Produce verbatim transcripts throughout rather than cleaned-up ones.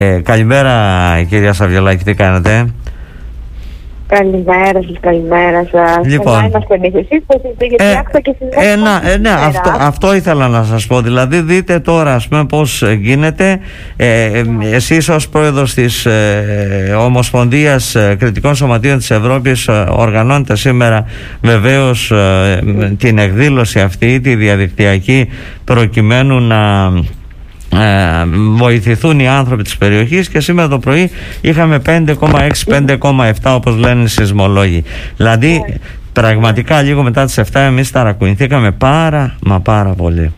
Ε, καλημέρα κυρία Σαββιολάκη, τι κάνετε? Καλημέρα σας, καλημέρα σας. Λοιπόν, καλά είμαστε εμείς, εσείς πώς είστε, γιατί ε, άκουσα και στις ε, να, ε, ναι, αυτό, αυτό ήθελα να σας πω. Δηλαδή δείτε τώρα ας πούμε πώς γίνεται. ε, ε, Εσείς ως πρόεδρος της ε, Ομοσπονδίας ε, Κριτικών Σωματείων της Ευρώπης ε, οργανώνετε σήμερα βεβαίως ε, την εκδήλωση αυτή, τη διαδικτυακή, προκειμένου να Ε, βοηθηθούν οι άνθρωποι της περιοχής, και σήμερα το πρωί είχαμε πέντε κόμμα έξι με πέντε κόμμα επτά όπως λένε οι σεισμολόγοι. Δηλαδή yeah. πραγματικά λίγο μετά τις επτά εμείς ταρακουνηθήκαμε πάρα μα πάρα πολύ.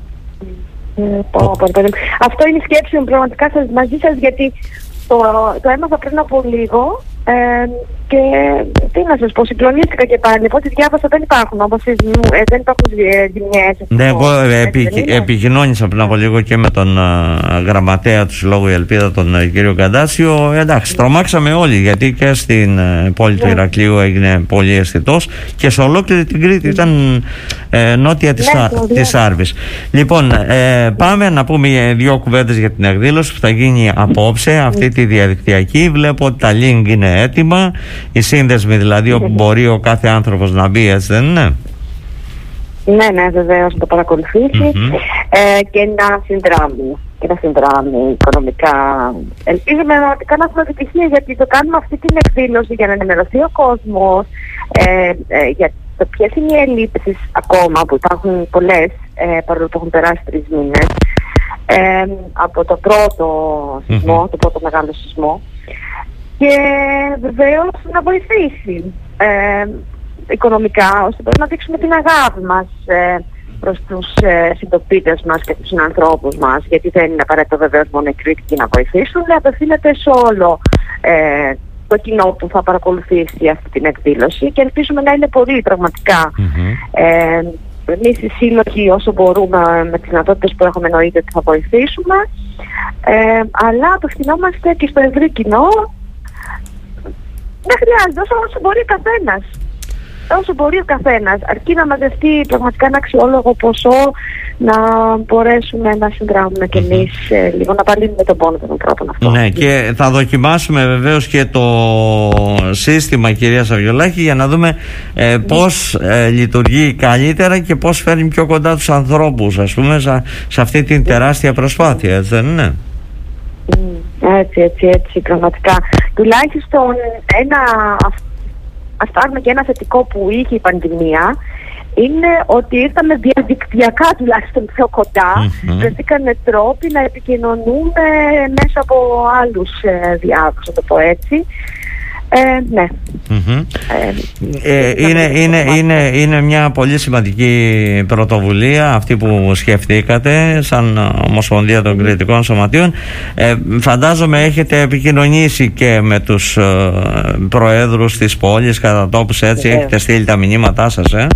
Mm, oh. Αυτό είναι η σκέψη μου πραγματικά σας, μαζί σας, γιατί το, το έμαθα πριν από λίγο ε, και τι να σας πω, συγκλονίστηκα και πάλι. Από ό,τι διάβασα δεν υπάρχουν όπως ε, δεν υπάρχουν ζημιές. Ναι, εγώ επι, επικοινώνησα πριν από λίγο και με τον uh, γραμματέα του Συλλόγου Η Ελπίδα, τον uh, κύριο Καντάσιο. Εντάξει, τρομάξαμε όλοι, γιατί και στην uh, πόλη του Ηρακλείου έγινε πολύ αισθητός και σε ολόκληρη την Κρήτη, ήταν uh, νότια της, ναι, της Άρβης. Λοιπόν, uh, πάμε να πούμε δύο κουβέντες για την εκδήλωση που θα γίνει απόψε, αυτή τη διαδικτυακή. Βλέπω ότι τα link είναι έτοιμα, οι σύνδεσμοι δηλαδή όπου μπορεί ο κάθε άνθρωπος να μπει, έτσι δεν είναι? Ναι, ναι, βεβαίως, να το παρακολουθήσει mm-hmm. ε, και να συνδράμει και να συνδράμει οικονομικά. Ελπίζουμε πραγματικά να έχουμε επιτυχία, γιατί το κάνουμε αυτή την εκδήλωση για να ενημερωθεί ο κόσμος ε, ε, για το ποιες είναι οι ελλείψεις ακόμα, που υπάρχουν πολλές ε, παρόλο που έχουν περάσει τρεις μήνες ε, από το πρώτο σεισμό, mm-hmm. το πρώτο μεγάλο σεισμό, και βεβαίως να βοηθήσει ε, οικονομικά, ώστε πρέπει να δείξουμε την αγάπη μας ε, προς τους ε, συντοπίτες μας και τους συνανθρώπους μας, γιατί δεν είναι απαραίτητο βεβαίως μόνο οι Κρήτικοι να βοηθήσουν, απευθύνεται σε όλο ε, το κοινό που θα παρακολουθήσει αυτή την εκδήλωση, και ελπίζουμε να είναι πολύ πραγματικά. Mm-hmm. Ε, εμείς οι σύλλογοι όσο μπορούμε με τις δυνατότητες που έχουμε, εννοείται ότι θα βοηθήσουμε, ε, αλλά απευθυνόμαστε και στο ευρύ κοινό. Δεν χρειάζεται, όσο, όσο μπορεί ο καθένας. Όσο μπορεί ο καθένας, αρκεί να μαζευτεί πραγματικά ένα αξιόλογο ποσό, να μπορέσουμε να συνδράμουμε κι εμείς ε, λίγο, να παλύνουμε τον πόνο των ανθρώπων αυτών. Ναι, και θα δοκιμάσουμε βεβαίως και το σύστημα, κυρία Σαββιολάκη, για να δούμε ε, πώς ε, λειτουργεί καλύτερα και πώς φέρνει πιο κοντά τους ανθρώπους, ας πούμε, σε, σε αυτή την τεράστια προσπάθεια, έτσι δεν είναι? Έτσι, έτσι, έτσι, πραγματικά. Τουλάχιστον ένα, αυτό και ένα θετικό που είχε η πανδημία είναι ότι ήρθαμε διαδικτυακά τουλάχιστον πιο κοντά. Mm-hmm. Βρεθήκανε τρόποι να επικοινωνούμε μέσα από άλλους ε, διάβλους, να το πω έτσι. Ε, ναι. Mm-hmm. ε, ε, είναι, είναι, είναι, είναι μια πολύ σημαντική πρωτοβουλία αυτή που σκεφτήκατε σαν Ομοσπονδία των Κριτικών Σωματείων. ε, Φαντάζομαι έχετε επικοινωνήσει και με τους ε, προέδρους της πόλης κατά τόπους, έτσι? Yeah. Έχετε στείλει τα μηνύματά σας, ε?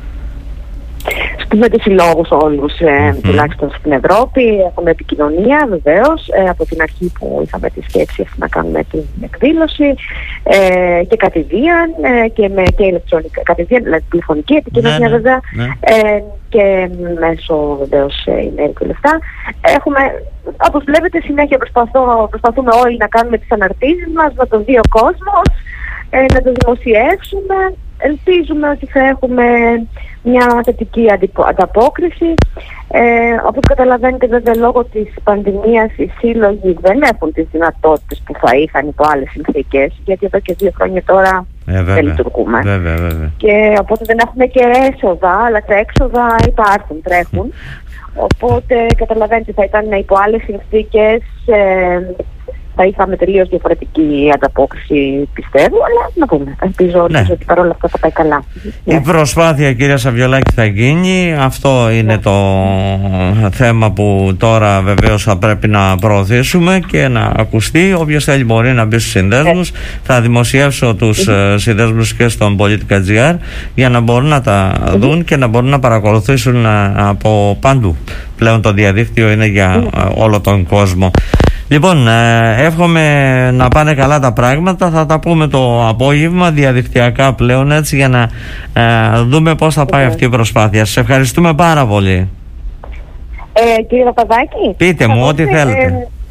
Με τους συλλόγους όλους, ε, mm-hmm. τουλάχιστον στην Ευρώπη, έχουμε επικοινωνία βεβαίως, ε, από την αρχή που είχαμε τη σκέψη αυτή να κάνουμε την εκδήλωση, ε, και κατηδίαν ε, και με και ηλεκτρονικά, κατηδίαν, δηλαδή τηλεφωνική επικοινωνία, ναι, βέβαια, ναι. Ε, και μέσω βεβαίως email και λεφτά. Έχουμε, όπως βλέπετε, συνέχεια προσπαθώ, προσπαθούμε όλοι να κάνουμε τις αναρτήσεις μας, να το δει ο κόσμος, ε, να το δημοσιεύσουμε. Ελπίζουμε ότι θα έχουμε μια θετική ανταπόκριση. Ε, όπως καταλαβαίνετε, βέβαια, λόγω της πανδημίας οι σύλλογοι δεν έχουν τις δυνατότητες που θα είχαν υπό άλλες συνθήκες, γιατί εδώ και δύο χρόνια τώρα ε, δεν λειτουργούμε. Βέβαια, βέβαια. Και οπότε δεν έχουμε και έσοδα, αλλά τα έξοδα υπάρχουν, τρέχουν. Οπότε καταλαβαίνετε, θα ήταν υπό άλλες συνθήκες, ε, θα είχαμε τελείως διαφορετική ανταπόκριση, πιστεύω, αλλά να πούμε. Ελπίζω, ναι, ότι παρόλα αυτά θα πάει καλά. Η προσπάθεια, κυρία Σαββιολάκη, θα γίνει. Αυτό είναι, ναι, το θέμα που τώρα βεβαίως θα πρέπει να προωθήσουμε και να ακουστεί. Όποιος θέλει μπορεί να μπει στους συνδέσμους. Ναι. Θα δημοσιεύσω τους mm-hmm. συνδέσμους και στον Πολίtica.gr για να μπορούν να τα mm-hmm. δουν και να μπορούν να παρακολουθήσουν από παντού. Πλέον το διαδίκτυο είναι για mm-hmm. όλο τον κόσμο. Λοιπόν, ε, εύχομαι να πάνε καλά τα πράγματα. Θα τα πούμε το απόγευμα διαδικτυακά πλέον, έτσι, για να ε, δούμε πώς θα πάει αυτή η προσπάθεια. Σας ευχαριστούμε πάρα πολύ. Ε, κύριε Παπαδάκη, πείτε μου ό,τι ε, θέλετε. Ε,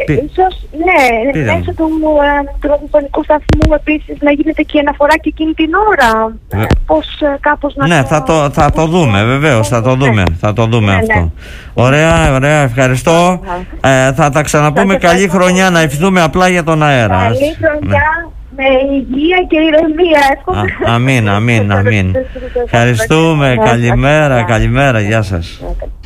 Ε, ίσως, ναι, Πήραμε. μέσω του, ε, του ραδιοφωνικού σταθμού επίσης να γίνεται και αναφορά και εκείνη την ώρα. Βε... Ε, πώς ε, κάπως να ναι, το... θα το, θα το δούμε, βεβαίως, θα το δούμε, θα το δούμε ναι, αυτό. ναι. Ωραία, ωραία, ευχαριστώ. Ε, θα τα ξαναπούμε. Καλή χρονιά, να ευχηθούμε απλά για τον αέρα. Καλή χρονιά, με υγεία και ηρεμία. Εύχομαι. Α, αμήν, αμήν, αμήν. Ευχαριστούμε, καλημέρα, καλημέρα, γεια σας.